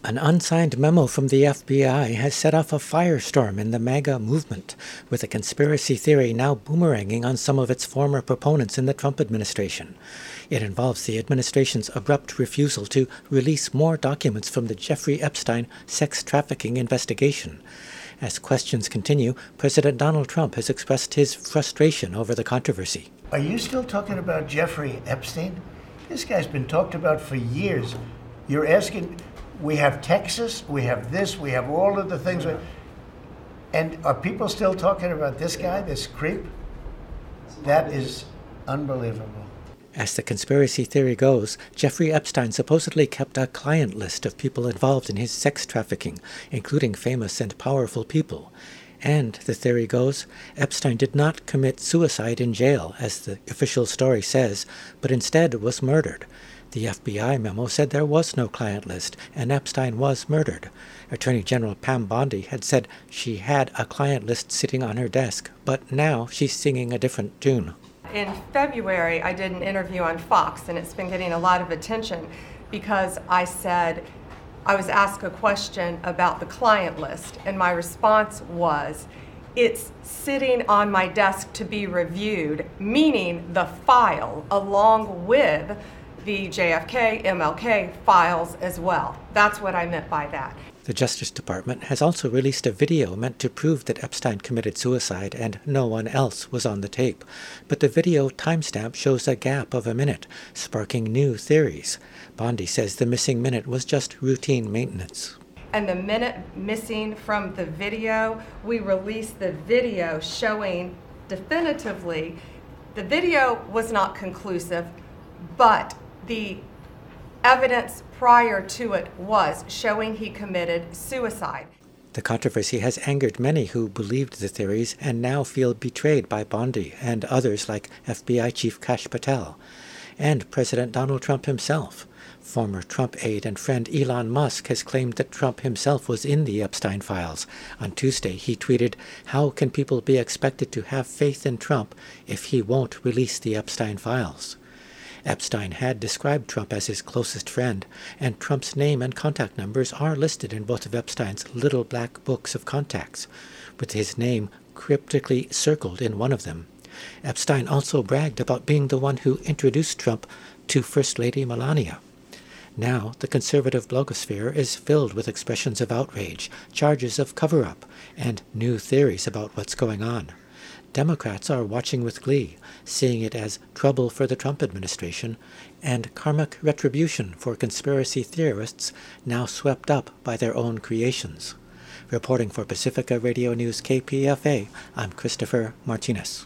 An unsigned memo from the FBI has set off a firestorm in the MAGA movement, with a conspiracy theory now boomeranging on some of its former proponents in the Trump administration. It involves the administration's abrupt refusal to release more documents from the Jeffrey Epstein sex trafficking investigation. As questions continue, President Donald Trump has expressed his frustration over the controversy. Are you still talking about Jeffrey Epstein? This guy's been talked about for years. You're asking... We have Texas, we have this, we have all of the things. And are people still talking about this guy, this creep? That is unbelievable. As the conspiracy theory goes, Jeffrey Epstein supposedly kept a client list of people involved in his sex trafficking, including famous and powerful people. And, the theory goes, Epstein did not commit suicide in jail, as the official story says, but instead was murdered. The FBI memo said there was no client list, and Epstein was murdered. Attorney General Pam Bondi had said she had a client list sitting on her desk, but now she's singing a different tune. In February, I did an interview on Fox, and it's been getting a lot of attention because I was asked a question about the client list, and my response was, it's sitting on my desk to be reviewed, meaning the file along with the JFK, MLK files as well. That's what I meant by that. The Justice Department has also released a video meant to prove that Epstein committed suicide and no one else was on the tape. But the video timestamp shows a gap of a minute, sparking new theories. Bondi says the missing minute was just routine maintenance. And the minute missing from the video, we released the video showing definitively the video was not conclusive, but the evidence prior to it was showing he committed suicide. The controversy has angered many who believed the theories and now feel betrayed by Bondi and others like FBI Chief Kash Patel, and President Donald Trump himself. Former Trump aide and friend Elon Musk has claimed that Trump himself was in the Epstein files. On Tuesday, he tweeted, "How can people be expected to have faith in Trump if he won't release the Epstein files?" Epstein had described Trump as his closest friend, and Trump's name and contact numbers are listed in both of Epstein's little black books of contacts, with his name cryptically circled in one of them. Epstein also bragged about being the one who introduced Trump to First Lady Melania. Now, the conservative blogosphere is filled with expressions of outrage, charges of cover-up, and new theories about what's going on. Democrats are watching with glee, seeing it as trouble for the Trump administration and karmic retribution for conspiracy theorists now swept up by their own creations. Reporting for Pacifica Radio News KPFA, I'm Christopher Martinez.